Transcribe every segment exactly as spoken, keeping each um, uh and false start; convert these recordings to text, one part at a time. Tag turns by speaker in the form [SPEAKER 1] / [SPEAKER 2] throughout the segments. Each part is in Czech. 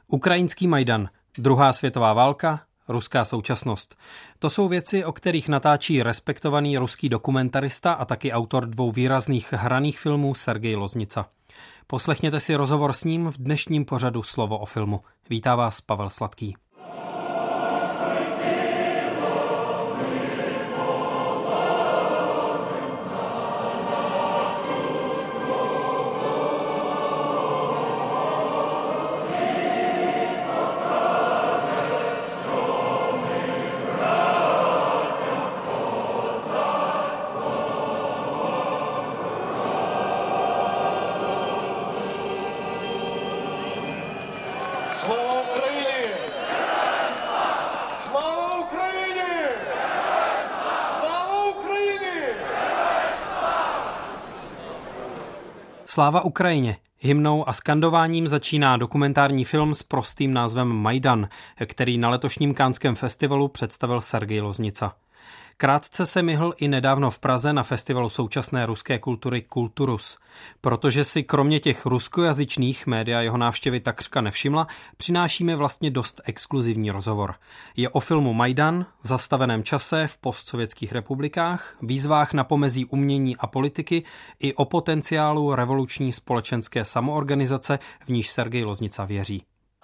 [SPEAKER 1] Ukrajinský Majdan, druhá světová válka, ruská současnost. To jsou věci, o kterých natáčí respektovaný ruský dokumentarista a taky autor dvou výrazných hraných filmů Sergej Loznica. Poslechněte si rozhovor s ním v dnešním pořadu Slovo o filmu. Vítá vás Pavel Sladký. Sláva Ukrajině. Hymnou a skandováním začíná dokumentární film s prostým názvem Majdan, který na letošním Canském festivalu představil Sergej Loznica. Krátce se myhl i nedávno v Praze na festivalu současné ruské kultury Kulturus. Protože si kromě těch ruskojazyčných média jeho návštěvy takřka nevšimla, přinášíme vlastně dost exkluzivní rozhovor. Je o filmu Majdan, zastaveném čase v postsovětských republikách, výzvách na pomezí umění a politiky i o potenciálu revoluční společenské samoorganizace, v níž Sergej Loznica věří.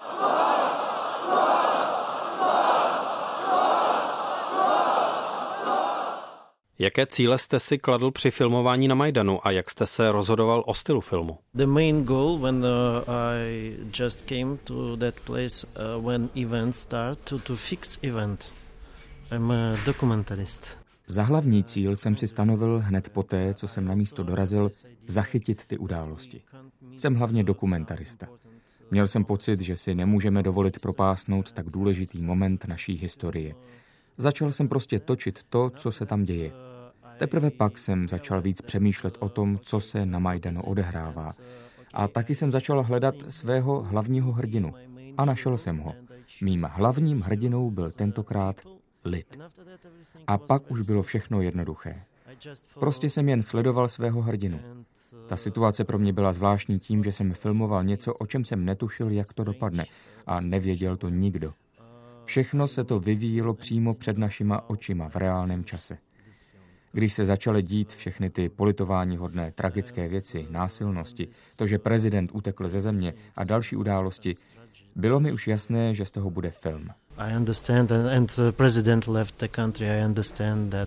[SPEAKER 1] Jaké cíle jste si kladl při filmování na Majdanu a jak jste se rozhodoval o stylu filmu?
[SPEAKER 2] The main goal when uh, I just came to that place uh, when event start to, to fix event. I'm a documentarist.
[SPEAKER 3] Za hlavní cíl jsem si stanovil hned poté, co jsem na místo dorazil, zachytit ty události. Jsem hlavně dokumentarista. Měl jsem pocit, že si nemůžeme dovolit propásnout tak důležitý moment naší historie. Začal jsem prostě točit to, co se tam děje. Teprve pak jsem začal víc přemýšlet o tom, co se na Majdanu odehrává. A taky jsem začal hledat svého hlavního hrdinu. A našel jsem ho. Mým hlavním hrdinou byl tentokrát lid. A pak už bylo všechno jednoduché. Prostě jsem jen sledoval svého hrdinu. Ta situace pro mě byla zvláštní tím, že jsem filmoval něco, o čem jsem netušil, jak to dopadne. A nevěděl to nikdo. Všechno se to vyvíjelo přímo před našima očima v reálném čase. Když se začaly dít všechny ty politováníhodné tragické věci, násilnosti, to, že prezident utekl ze země a další události, bylo mi už jasné, že z toho bude film.
[SPEAKER 2] I understand and the president left the country. I understand that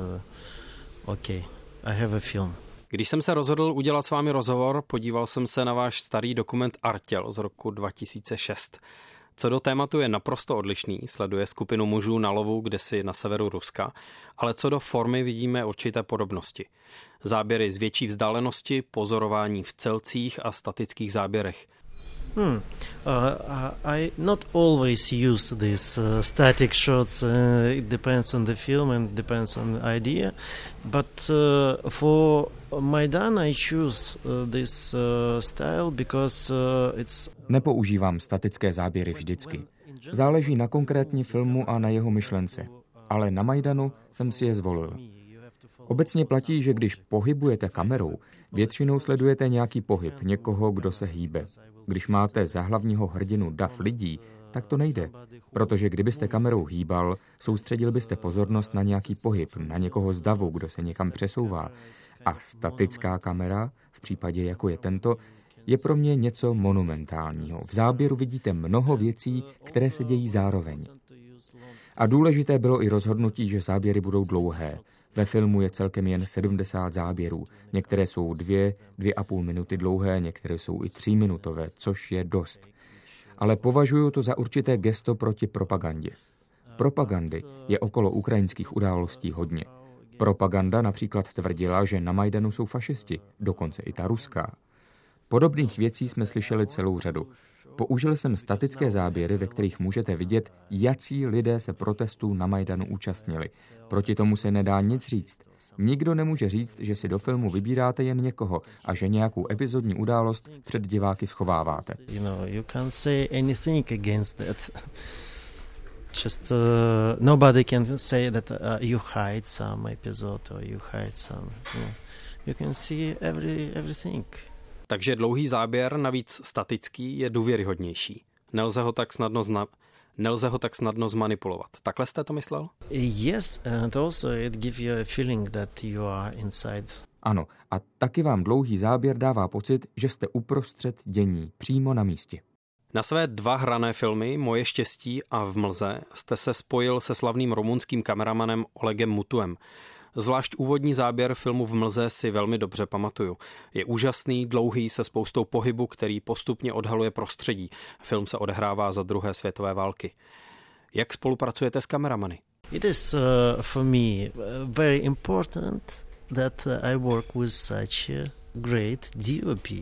[SPEAKER 2] uh, okay, I have a film.
[SPEAKER 1] Když jsem se rozhodl udělat s vámi rozhovor, podíval jsem se na váš starý dokument Artěl z roku dva tisíce šest. Co do tématu je naprosto odlišný, sleduje skupinu mužů na lovu kdesi na severu Ruska, ale co do formy vidíme určité podobnosti. Záběry z větší vzdálenosti, pozorování v celcích a statických záběrech.
[SPEAKER 2] Hmm. Uh, I not always use these uh, static shots. Uh, it depends on the film and depends on the idea. But uh, for Majdan I choose uh, this uh, style because uh, it's...
[SPEAKER 3] Nepoužívám statické záběry vždycky. Záleží na konkrétní filmu a na jeho myšlence. Ale na Majdanu jsem si je zvolil. Obecně platí, že když pohybujete kamerou, většinou sledujete nějaký pohyb, někoho, kdo se hýbe. Když máte za hlavního hrdinu dav lidí, tak to nejde. Protože kdybyste kamerou hýbal, soustředil byste pozornost na nějaký pohyb, na někoho z davu, kdo se někam přesouvá. A statická kamera, v případě jako je tento, je pro mě něco monumentálního. V záběru vidíte mnoho věcí, které se dějí zároveň. A důležité bylo i rozhodnutí, že záběry budou dlouhé. Ve filmu je celkem jen sedmdesát záběrů. Některé jsou dvě, dvě a půl minuty dlouhé, některé jsou i tříminutové, což je dost. Ale považuji to za určité gesto proti propagandě. Propagandy je okolo ukrajinských událostí hodně. Propaganda například tvrdila, že na Majdanu jsou fašisti, dokonce i ta ruská. Podobných věcí jsme slyšeli celou řadu. Použil jsem statické záběry, ve kterých můžete vidět, jací lidé se protestů na Majdanu účastnili. Proti tomu se nedá nic říct. Nikdo nemůže říct, že si do filmu vybíráte jen někoho a že nějakou epizodní událost před diváky schováváte.
[SPEAKER 2] You know, you can't say anything against that. Just uh, nobody can say that uh, you hide some episode or you hide some. You know, you can see every everything.
[SPEAKER 1] Takže dlouhý záběr, navíc statický, je důvěryhodnější. Nelze ho tak snadno zna... Nelze ho tak snadno zmanipulovat. Takhle jste to myslel?
[SPEAKER 2] Yes, and also it gives you a feeling that you are inside.
[SPEAKER 3] Ano, a taky vám dlouhý záběr dává pocit, že jste uprostřed dění, přímo na místě.
[SPEAKER 1] Na své dva hrané filmy Moje štěstí a V mlze jste se spojil se slavným rumunským kameramanem Olegem Mutuem. Zvlášť úvodní záběr filmu V mlze si velmi dobře pamatuju. Je úžasný, dlouhý, se spoustou pohybu, který postupně odhaluje prostředí. Film se odehrává za druhé světové války. Jak spolupracujete s kameramany?
[SPEAKER 2] It is uh, for me very important that I work with such a great D O P.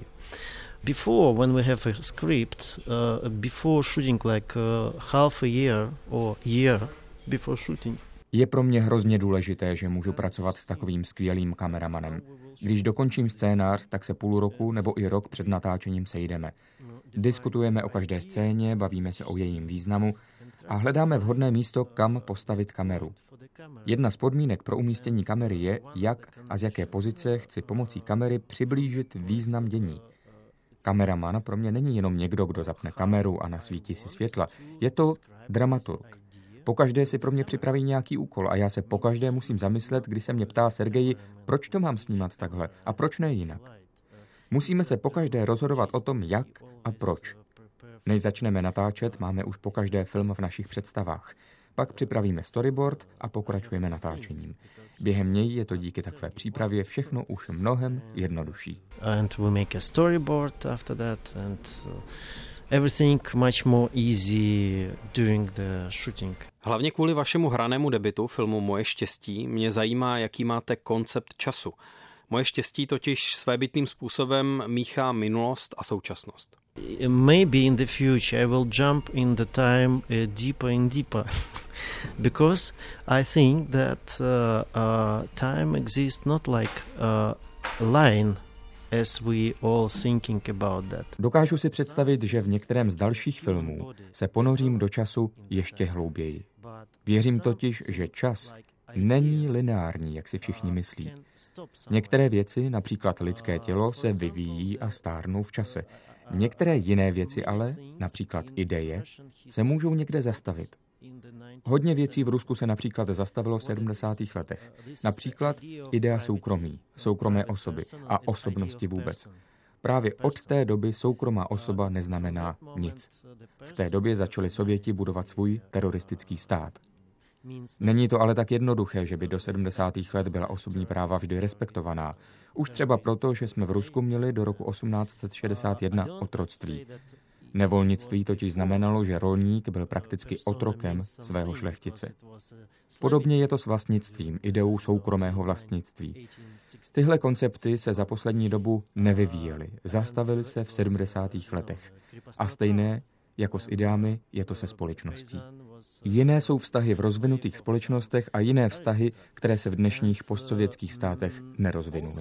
[SPEAKER 2] Before, when we have a script, uh, before shooting like uh, half a year or year before shooting.
[SPEAKER 3] Je pro mě hrozně důležité, že můžu pracovat s takovým skvělým kameramanem. Když dokončím scénář, tak se půl roku nebo i rok před natáčením sejdeme. Diskutujeme o každé scéně, bavíme se o jejím významu a hledáme vhodné místo, kam postavit kameru. Jedna z podmínek pro umístění kamery je, jak a z jaké pozice chci pomocí kamery přiblížit význam dění. Kameraman pro mě není jenom někdo, kdo zapne kameru a nasvítí si světla. Je to dramaturg. Pokaždé si pro mě připraví nějaký úkol a já se pokaždé musím zamyslet, když se mě ptá Sergeji, proč to mám snímat takhle a proč ne jinak. Musíme se pokaždé rozhodovat o tom, jak a proč. Než začneme natáčet, máme už pokaždé film v našich představách. Pak připravíme storyboard a pokračujeme natáčením. Během něj je to díky takové přípravě všechno už mnohem jednodušší.
[SPEAKER 2] And we make a storyboard after that and everything much more easy during the shooting.
[SPEAKER 1] Hlavně kvůli vašemu hranému debutu filmu Moje štěstí mě zajímá, jaký máte koncept času. Moje štěstí totiž svébytným způsobem míchá minulost a současnost.
[SPEAKER 2] Maybe in the future I will jump in the time uh, deeper and deeper because I think that uh, uh, time exists not like a line as we all thinking about that.
[SPEAKER 3] Dokážu si představit, že v některém z dalších filmů se ponořím do času ještě hlouběji. Věřím totiž, že čas není lineární, jak si všichni myslí. Některé věci, například lidské tělo, se vyvíjí a stárnou v čase. Některé jiné věci ale, například ideje, se můžou někde zastavit. Hodně věcí v Rusku se například zastavilo v sedmdesátých letech. Například idea soukromí, soukromé osoby a osobnosti vůbec. Právě od té doby soukromá osoba neznamená nic. V té době začali Sověti budovat svůj teroristický stát. Není to ale tak jednoduché, že by do sedmdesátých let byla osobní práva vždy respektovaná. Už třeba proto, že jsme v Rusku měli do roku osmnáct set šedesát jedna otroctví. Nevolnictví totiž znamenalo, že rolník byl prakticky otrokem svého šlechtice. Podobně je to s vlastnictvím, ideou soukromého vlastnictví. Tyhle koncepty se za poslední dobu nevyvíjely, zastavily se v sedmdesátých letech. A stejné jako s ideami je to se společností. Jiné jsou vztahy v rozvinutých společnostech a jiné vztahy, které se v dnešních postsovětských státech nerozvinuly.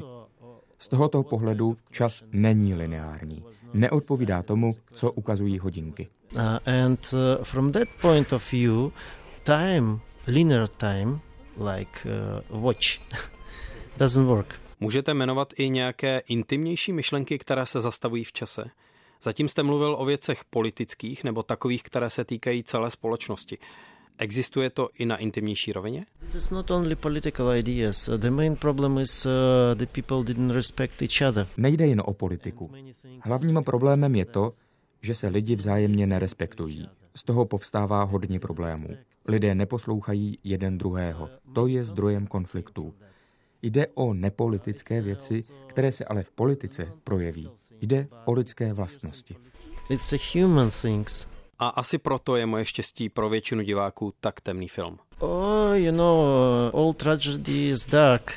[SPEAKER 3] Z tohoto pohledu čas není lineární. Neodpovídá tomu, co ukazují hodinky.
[SPEAKER 2] Uh, and uh, from that point of view, time, linear time, like uh, watch, doesn't work.
[SPEAKER 1] Můžete jmenovat i nějaké intimnější myšlenky, které se zastavují v čase? Zatím jste mluvil o věcech politických nebo takových, které se týkají celé společnosti. Existuje to i na intimnější rovině?
[SPEAKER 2] This is not only political ideas. The main problem is uh, the people didn't respect each other.
[SPEAKER 3] Nejde jen o politiku. Hlavním problémem je to, že se lidi vzájemně nerespektují. Z toho povstává hodně problémů. Lidé neposlouchají jeden druhého. To je zdrojem konfliktů. Jde o nepolitické věci, které se ale v politice projeví. Jde o lidské vlastnosti.
[SPEAKER 2] It's a human things.
[SPEAKER 1] A asi proto je Moje štěstí pro většinu diváků tak temný film.
[SPEAKER 2] Oh, you know, uh, all tragedy is dark.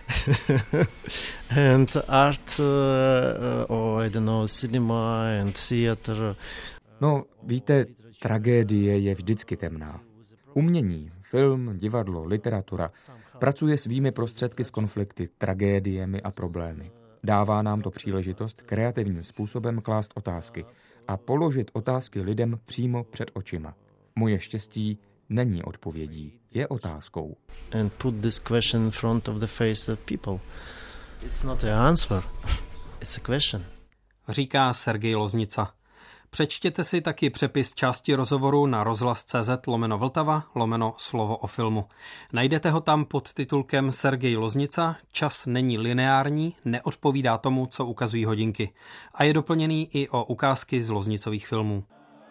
[SPEAKER 2] And art, uh, or I don't know, cinema and theater.
[SPEAKER 3] No, víte, tragédie je vždycky temná. Umění, film, divadlo, literatura pracuje svými prostředky s konflikty, tragédiemi a problémy. Dává nám to příležitost kreativním způsobem klást otázky a položit otázky lidem přímo před očima. Moje štěstí není odpovědí, je otázkou.
[SPEAKER 2] And put this question in front of the face of people. It's not an answer, it's a question.
[SPEAKER 1] Říká Sergej Loznica. Přečtěte si taky přepis části rozhovoru na rozhlas.cz lomeno Vltava lomeno slovo o filmu. Najdete ho tam pod titulkem Sergej Loznica, čas není lineární, neodpovídá tomu, co ukazují hodinky. A je doplněný i o ukázky z loznicových filmů.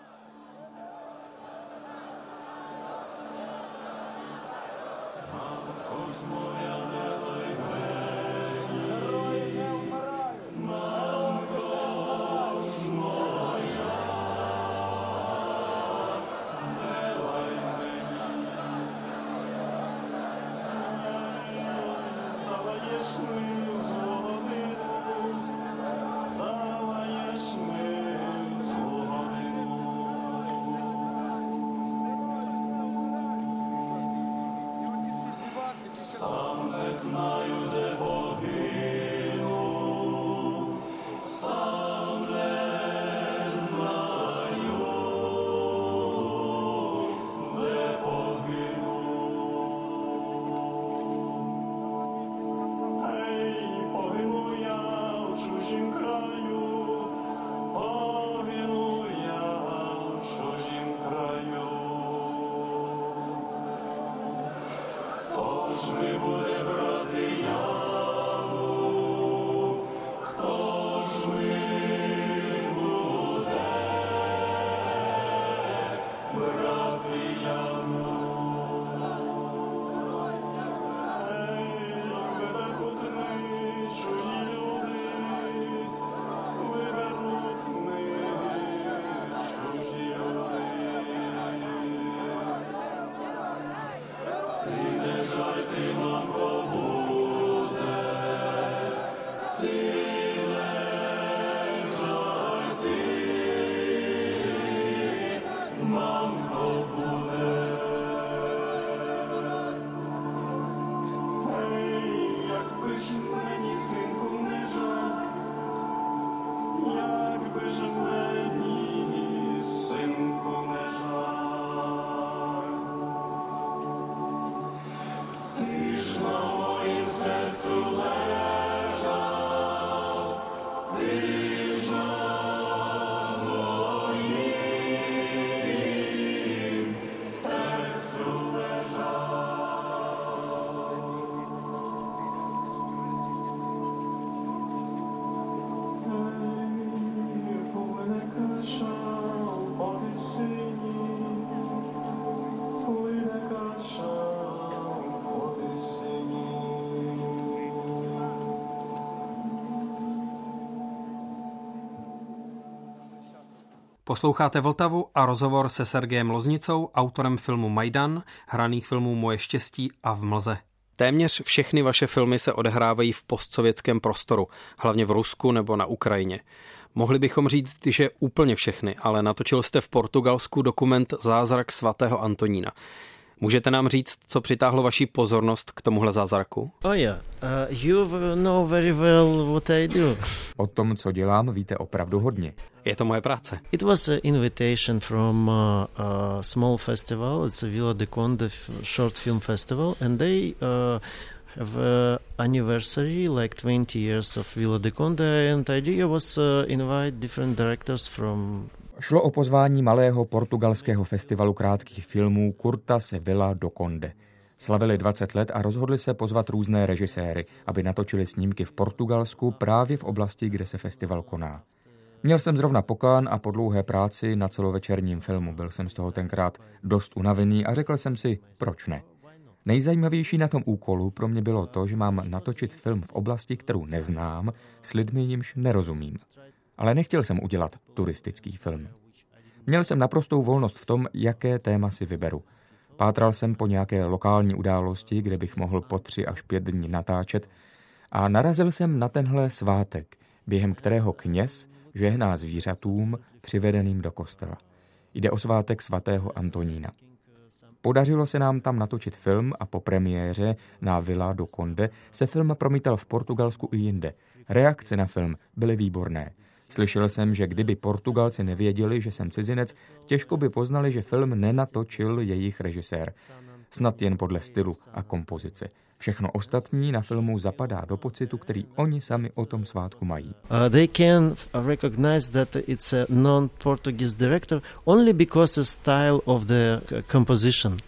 [SPEAKER 1] Posloucháte Vltavu a rozhovor se Sergejem Loznicou, autorem filmu Majdan, hraných filmů Moje štěstí a V mlze. Téměř všechny vaše filmy se odehrávají v postsovětském prostoru, hlavně v Rusku nebo na Ukrajině. Mohli bychom říct, že úplně všechny, ale natočil jste v Portugalsku dokument Zázrak svatého Antonína. Můžete nám říct, co přitáhlo vaši pozornost k tomuhle zázraku?
[SPEAKER 2] Oh yeah, uh, you know very well what I do.
[SPEAKER 3] O tom, co dělám, víte opravdu hodně.
[SPEAKER 1] Je to moje práce.
[SPEAKER 2] It was an invitation from a, a small festival. It's a Vila de Conde short film festival, and they uh, have an anniversary, like twenty years of Vila de Conde, and the idea was uh, invite different directors from.
[SPEAKER 3] Šlo o pozvání malého portugalského festivalu krátkých filmů Curta se Vila do Conde. Slavili dvacet let a rozhodli se pozvat různé režiséry, aby natočili snímky v Portugalsku právě v oblasti, kde se festival koná. Měl jsem zrovna pokán a po dlouhé práci na celovečerním filmu. Byl jsem z toho tenkrát dost unavený a řekl jsem si, proč ne. Nejzajímavější na tom úkolu pro mě bylo to, že mám natočit film v oblasti, kterou neznám, s lidmi, jimž nerozumím. Ale nechtěl jsem udělat turistický film. Měl jsem naprostou volnost v tom, jaké téma si vyberu. Pátral jsem po nějaké lokální události, kde bych mohl po tři až pět dní natáčet, a narazil jsem na tenhle svátek, během kterého kněz žehná zvířatům přivedeným do kostela. Jde o svátek svatého Antonína. Podařilo se nám tam natočit film a po premiéře na Vila do Conde se film promítal v Portugalsku i jinde. Reakce na film byly výborné. Slyšel jsem, že kdyby Portugalci nevěděli, že jsem cizinec, těžko by poznali, že film nenatočil jejich režisér. snad jen podle stylu a kompozice. Všechno ostatní na filmu zapadá do pocitu, který oni sami o tom svátku mají.
[SPEAKER 2] Uh, they can recognize that it's a non-Portuguese director only because the style of the composition.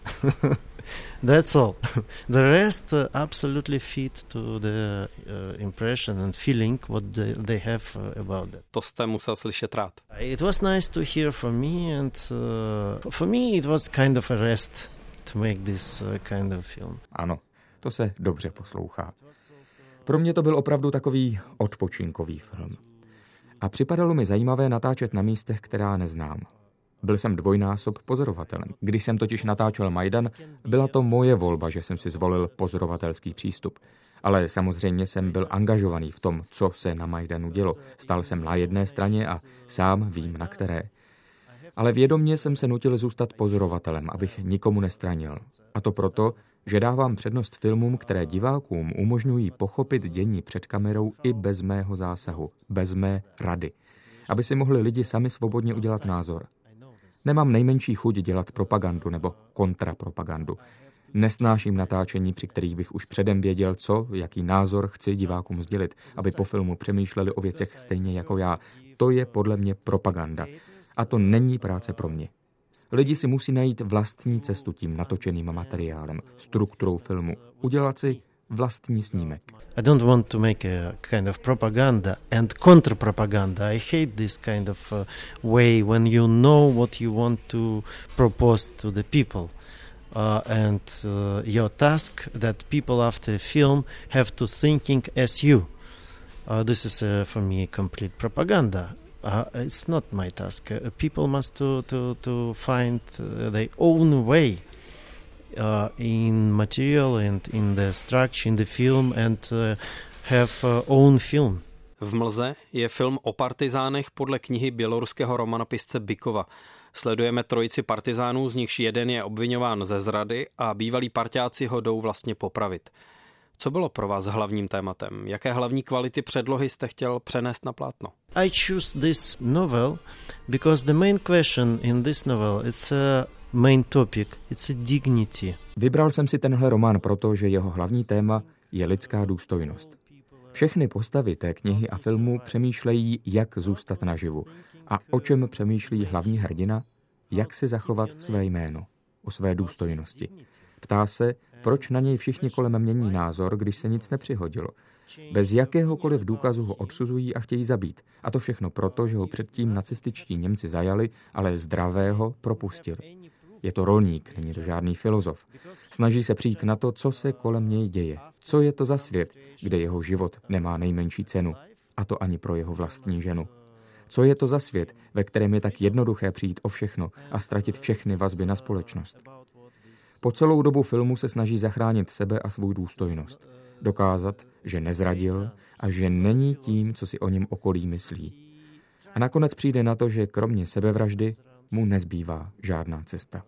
[SPEAKER 2] That's all. The rest uh, absolutely fit to the uh, impression and feeling what they, they have uh, about that.
[SPEAKER 1] To jste musel slyšet rád.
[SPEAKER 2] It was nice to hear from me, and uh, for me it was kind of a rest to make this uh, kind of film.
[SPEAKER 3] Ano, to se dobře poslouchá. Pro mě to byl opravdu takový odpočinkový film. A připadalo mi zajímavé natáčet na místech, která neznám. Byl jsem dvojnásob pozorovatelem. Když jsem totiž natáčel Majdan, byla to moje volba, že jsem si zvolil pozorovatelský přístup. Ale samozřejmě jsem byl angažovaný v tom, co se na Majdanu dělo. Stál jsem na jedné straně a sám vím, na které. Ale vědomě jsem se nutil zůstat pozorovatelem, abych nikomu nestranil. A to proto, že dávám přednost filmům, které divákům umožňují pochopit dění před kamerou i bez mého zásahu, bez mé rady. Aby si mohli lidi sami svobodně udělat názor. Nemám nejmenší chuť dělat propagandu nebo kontrapropagandu. Nesnáším natáčení, při kterých bych už předem věděl, co, jaký názor chci divákům sdělit, aby po filmu přemýšleli o věcech stejně jako já. To je podle mě propaganda. A to není práce pro mě. Lidi si musí najít vlastní cestu tím natočeným materiálem, strukturou filmu. Udělat si vlastní snímek.
[SPEAKER 2] I don't want to make a kind of propaganda and counter-propaganda. I hate this kind of uh, way when you know what you want to propose to the people. Uh, and uh, your task that people after film have to thinking as you. Uh, this is uh, for me complete propaganda. Uh, it's not my task. Uh, people must to, to, to find uh, their own way. Uh, in material and in the structure in the film and uh, have uh, own film.
[SPEAKER 1] V Mlze je film o partizánech podle knihy běloruského romanopisce Bykova. Sledujeme trojici partizánů, z nichž jeden je obviňován ze zrady a bývalí parťáci ho jdou vlastně popravit. Co bylo pro vás hlavním tématem? Jaké hlavní kvality předlohy jste chtěl přenést na plátno?
[SPEAKER 2] I choose this novel because the main question in this novel it's a main topic, it's a dignity.
[SPEAKER 3] Vybral jsem si tenhle román proto, že jeho hlavní téma je lidská důstojnost. Všechny postavy té knihy a filmu přemýšlejí, jak zůstat naživu. A o čem přemýšlí hlavní hrdina? Jak si zachovat své jméno, o své důstojnosti. Ptá se, proč na něj všichni kolem mění názor, když se nic nepřihodilo. Bez jakéhokoliv důkazu ho odsuzují a chtějí zabít. A to všechno proto, že ho předtím nacističtí Němci zajali, ale zdravého propustili. Je to rolník, není to žádný filozof. Snaží se přijít na to, co se kolem něj děje. Co je to za svět, kde jeho život nemá nejmenší cenu. A to ani pro jeho vlastní ženu. Co je to za svět, ve kterém je tak jednoduché přijít o všechno a ztratit všechny vazby na společnost. Po celou dobu filmu se snaží zachránit sebe a svou důstojnost. Dokázat, že nezradil a že není tím, co si o něm okolí myslí. A nakonec přijde na to, že kromě sebevraždy mu nezbývá žádná cesta.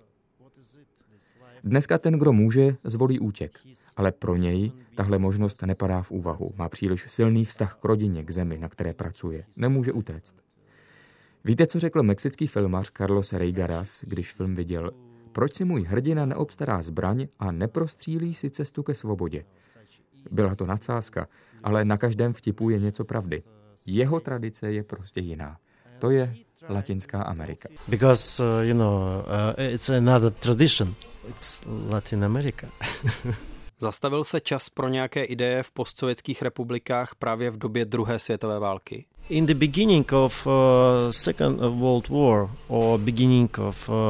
[SPEAKER 3] Dneska ten, kdo může, zvolí útěk, ale pro něj tahle možnost nepadá v úvahu. Má příliš silný vztah k rodině, k zemi, na které pracuje. Nemůže utéct. Víte, co řekl mexický filmař Carlos Reigaras, když film viděl? Proč si můj hrdina neobstará zbraň a neprostřílí si cestu ke svobodě? Byla to nadsázka, ale na každém vtipu je něco pravdy. Jeho tradice je prostě jiná. To je Latinská Amerika.
[SPEAKER 2] Because, uh, you know, uh, it's another tradition. It's Latin America.
[SPEAKER 1] Zastavil se čas pro nějaké ideje v postsovětských republikách právě v době druhé světové války?
[SPEAKER 2] In the beginning of uh, Second World War or beginning of uh,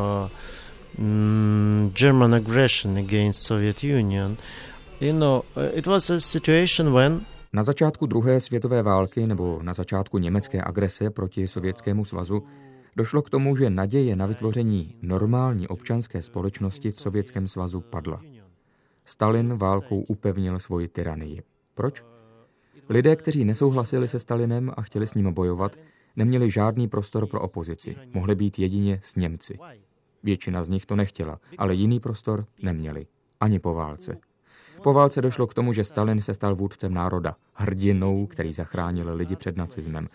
[SPEAKER 2] mm, German aggression against Soviet Union, you know, it was a situation when
[SPEAKER 3] Na začátku druhé světové války nebo na začátku německé agrese proti Sovětskému svazu došlo k tomu, že naděje na vytvoření normální občanské společnosti v Sovětském svazu padla. Stalin válkou upevnil svoji tyranii. Proč? Lidé, kteří nesouhlasili se Stalinem a chtěli s ním bojovat, neměli žádný prostor pro opozici. Mohli být jedině s Němci. Většina z nich to nechtěla, ale jiný prostor neměli. Ani po válce. Po válce došlo k tomu, že Stalin se stal vůdcem národa, hrdinou, který zachránil lidi před nacismem.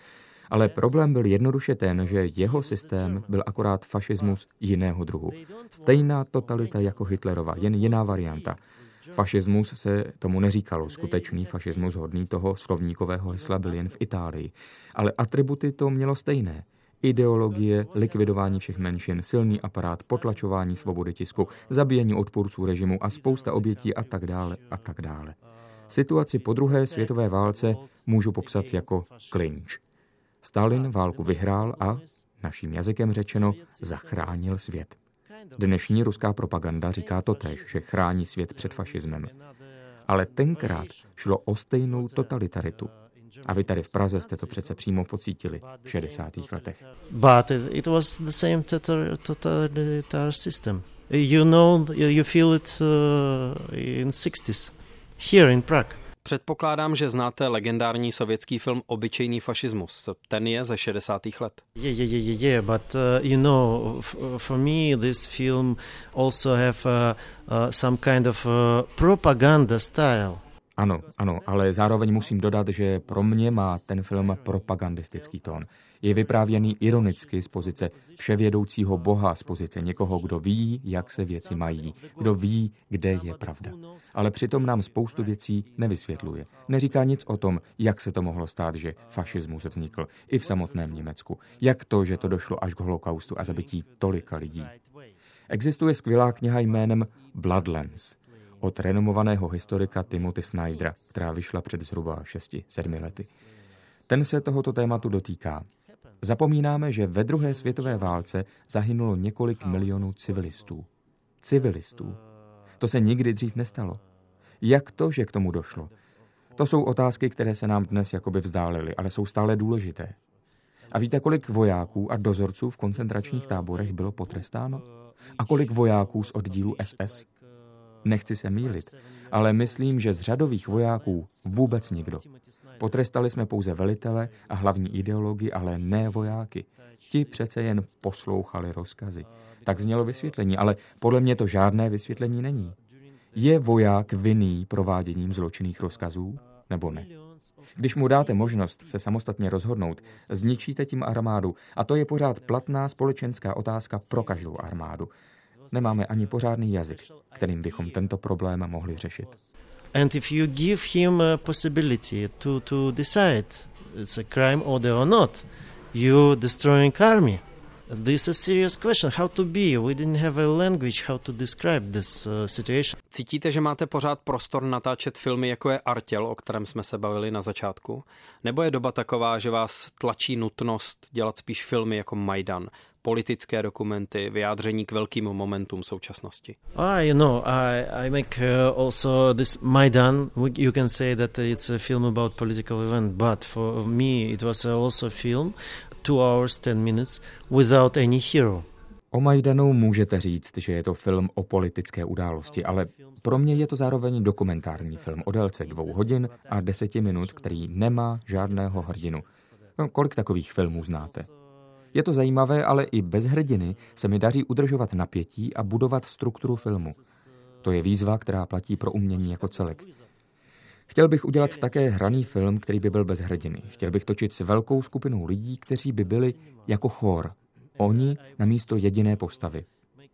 [SPEAKER 3] Ale problém byl jednoduše ten, že jeho systém byl akorát fašismus jiného druhu. Stejná totalita jako Hitlerova, jen jiná varianta. Fašismus se tomu neříkalo, skutečný fašismus hodný toho slovníkového hesla byl jen v Itálii. Ale atributy to mělo stejné. Ideologie, likvidování všech menšin, silný aparát, potlačování svobody tisku, zabíjení odpůrců režimu a spousta obětí a tak dále a tak dále. Situaci po druhé světové válce můžu popsat jako klinč. Stalin válku vyhrál a, naším jazykem řečeno, zachránil svět. Dnešní ruská propaganda říká totéž, že chrání svět před fašismem. Ale tenkrát šlo o stejnou totalitaritu. A vy tady v Praze jste to přece přímo pocítili v šedesátých letech.
[SPEAKER 2] But it was the same totalitarian system. You know, you feel it uh, in sixties here in Prague.
[SPEAKER 1] Předpokládám, že znáte legendární sovětský film Obyčejný fašismus. Ten je ze šedesátých let.
[SPEAKER 2] Yeah, yeah, yeah, yeah, but uh, you know, f- for me this film also have uh, uh, some kind of uh, propaganda style.
[SPEAKER 3] Ano, ano, ale zároveň musím dodat, že pro mě má ten film propagandistický tón. Je vyprávěný ironicky z pozice vševědoucího boha, z pozice někoho, kdo ví, jak se věci mají, kdo ví, kde je pravda. Ale přitom nám spoustu věcí nevysvětluje. Neříká nic o tom, jak se to mohlo stát, že fašismus vznikl i v samotném Německu. Jak to, že to došlo až k holokaustu a zabití tolika lidí. Existuje skvělá kniha jménem Bloodlands od renomovaného historika Timothy Snydera, která vyšla před zhruba šesti sedmi lety. Ten se tohoto tématu dotýká. Zapomínáme, že ve druhé světové válce zahynulo několik milionů civilistů. Civilistů. To se nikdy dřív nestalo. Jak to, že k tomu došlo? To jsou otázky, které se nám dnes jakoby vzdálily, ale jsou stále důležité. A víte, kolik vojáků a dozorců v koncentračních táborech bylo potrestáno? A kolik vojáků z oddílu S S? Nechci se mýlit, ale myslím, že z řadových vojáků vůbec nikdo. Potrestali jsme pouze velitele a hlavní ideologii, ale ne vojáky. Ti přece jen poslouchali rozkazy. Tak znělo vysvětlení, ale podle mě to žádné vysvětlení není. Je voják vinný prováděním zločinných rozkazů, nebo ne? Když mu dáte možnost se samostatně rozhodnout, zničíte tím armádu a to je pořád platná společenská otázka pro každou armádu. Nemáme ani pořádný jazyk, kterým bychom tento problém mohli řešit.
[SPEAKER 2] And if you give him a possibility to, to decide it's a crime order or not, you destroying army. This is a serious question. How to be? We didn't have a language how to describe this uh, situation.
[SPEAKER 1] Cítíte, že máte pořád prostor natáčet filmy, jako je Artěl, o kterém jsme se bavili na začátku? Nebo je doba taková, že vás tlačí nutnost dělat spíš filmy jako Majdan, politické dokumenty, vyjádření k velkým momentům současnosti?
[SPEAKER 2] Ah, you know, I, I make uh, also this Maidan. You can say that it's a film about political event, but for me it was also a film, two hours, ten minutes, without any hero.
[SPEAKER 3] O Majdanu můžete říct, že je to film o politické události, ale pro mě je to zároveň dokumentární film o délce dvou hodin a deseti minut, který nemá žádného hrdinu. No, kolik takových filmů znáte? Je to zajímavé, ale i bez hrdiny se mi daří udržovat napětí a budovat strukturu filmu. To je výzva, která platí pro umění jako celek. Chtěl bych udělat také hraný film, který by byl bez hrdiny. Chtěl bych točit s velkou skupinou lidí, kteří by byli jako chór. Oni na místo jediné postavy.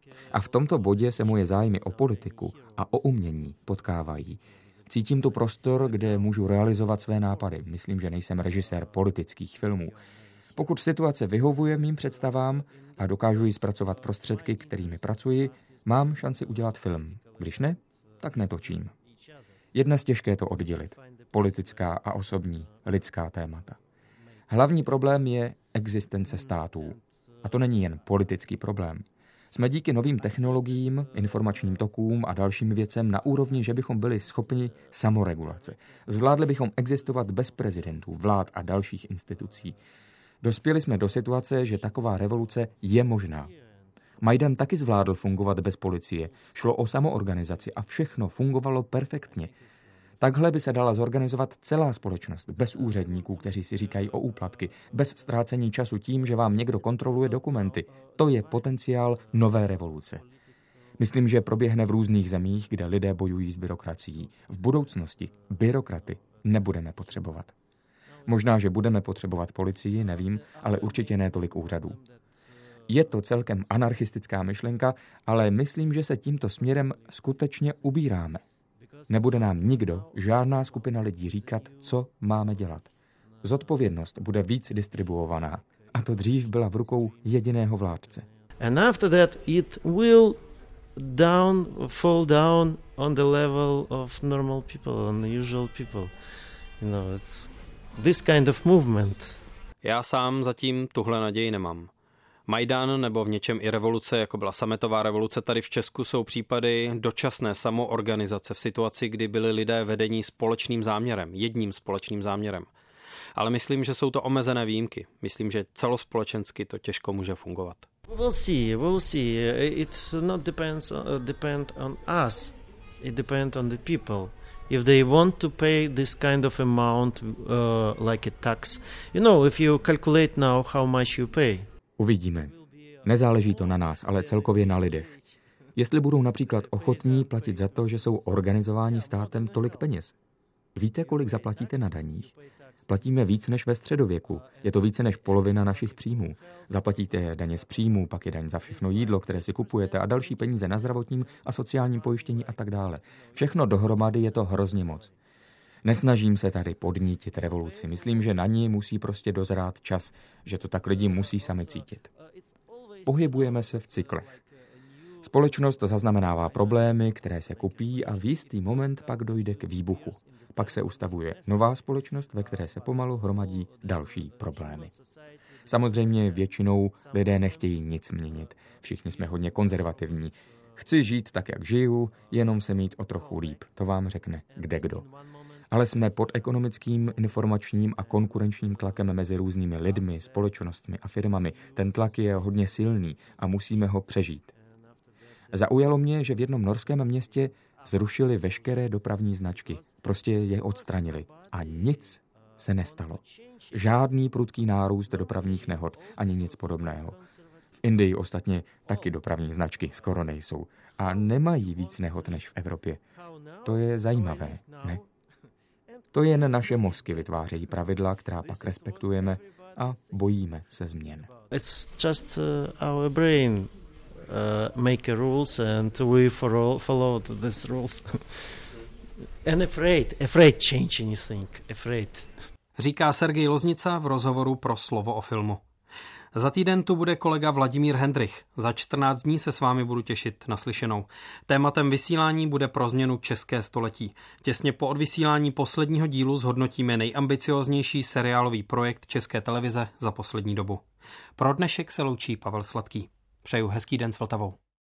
[SPEAKER 3] A v tomto bodě se moje zájmy o politiku a o umění potkávají. Cítím tu prostor, kde můžu realizovat své nápady. Myslím, že nejsem režisér politických filmů. Pokud situace vyhovuje mým představám a dokážu ji zpracovat prostředky, kterými pracuji, mám šanci udělat film. Když ne, tak netočím. Je dnes těžké to oddělit. Politická a osobní, lidská témata. Hlavní problém je existence států. A to není jen politický problém. Jsme díky novým technologiím, informačním tokům a dalším věcem na úrovni, že bychom byli schopni samoregulace. Zvládli bychom existovat bez prezidentů, vlád a dalších institucí. Dospěli jsme do situace, že taková revoluce je možná. Majdan taky zvládl fungovat bez policie. Šlo o samoorganizaci a všechno fungovalo perfektně. Takhle by se dala zorganizovat celá společnost, bez úředníků, kteří si říkají o úplatky, bez ztrácení času tím, že vám někdo kontroluje dokumenty. To je potenciál nové revoluce. Myslím, že proběhne v různých zemích, kde lidé bojují s byrokracií. V budoucnosti byrokraty nebudeme potřebovat. Možná, že budeme potřebovat policii, nevím, ale určitě ne tolik úřadů. Je to celkem anarchistická myšlenka, ale myslím, že se tímto směrem skutečně ubíráme. Nebude nám nikdo, žádná skupina lidí říkat, co máme dělat. Zodpovědnost bude víc distribuovaná. A to dřív byla v rukou jediného vládce.
[SPEAKER 2] And after that it will down, fall down on the level of normal people, on the usual people. You know, it's this kind of movement.
[SPEAKER 1] Já sám zatím tuhle naději nemám. Majdan nebo v něčem i revoluce, jako byla sametová revoluce tady v Česku, jsou případy dočasné samoorganizace v situaci, kdy byli lidé vedení společným záměrem, jedním společným záměrem. Ale myslím, že jsou to omezené výjimky. Myslím, že celospolečensky to těžko může fungovat.
[SPEAKER 2] We'll see, we'll see. It not depends uh, depend on us. It depends on the people. If they want to pay this kind of amount uh, like a tax, you know, if you calculate now how much you pay.
[SPEAKER 3] Uvidíme. Nezáleží to na nás, ale celkově na lidech. Jestli budou například ochotní platit za to, že jsou organizováni státem tolik peněz. Víte, kolik zaplatíte na daních? Platíme víc než ve středověku. Je to více než polovina našich příjmů. Zaplatíte daně z příjmů, pak je daň za všechno jídlo, které si kupujete a další peníze na zdravotním a sociálním pojištění a tak dále. Všechno dohromady je to hrozně moc. Nesnažím se tady podnítit revoluci. Myslím, že na ní musí prostě dozrát čas, že to tak lidi musí sami cítit. Pohybujeme se v cyklech. Společnost zaznamenává problémy, které se kupí a v jistý moment pak dojde k výbuchu. Pak se ustavuje nová společnost, ve které se pomalu hromadí další problémy. Samozřejmě většinou lidé nechtějí nic měnit. Všichni jsme hodně konzervativní. Chci žít tak, jak žiju, jenom se mít o trochu líp. To vám řekne kdekdo. Ale jsme pod ekonomickým, informačním a konkurenčním tlakem mezi různými lidmi, společnostmi a firmami. Ten tlak je hodně silný a musíme ho přežít. Zaujalo mě, že v jednom norském městě zrušili veškeré dopravní značky. Prostě je odstranili. A nic se nestalo. Žádný prudký nárůst dopravních nehod, ani nic podobného. V Indii ostatně taky dopravní značky skoro nejsou. A nemají víc nehod než v Evropě. To je zajímavé, ne? To jen naše mozky vytvářejí pravidla, která pak respektujeme a bojíme se změn.
[SPEAKER 2] It's just uh, our brain uh, make rules and we for follow these rules. And afraid, afraid change anything, afraid.
[SPEAKER 1] Říká Sergej Loznica v rozhovoru pro Slovo o filmu. Za týden tu bude kolega Vladimír Hendrich. Za čtrnáct dní se s vámi budu těšit na slyšenou. Tématem vysílání bude pro změnu české století. Těsně po odvysílání posledního dílu zhodnotíme nejambicióznější seriálový projekt České televize za poslední dobu. Pro dnešek se loučí Pavel Sladký. Přeju hezký den s Vltavou.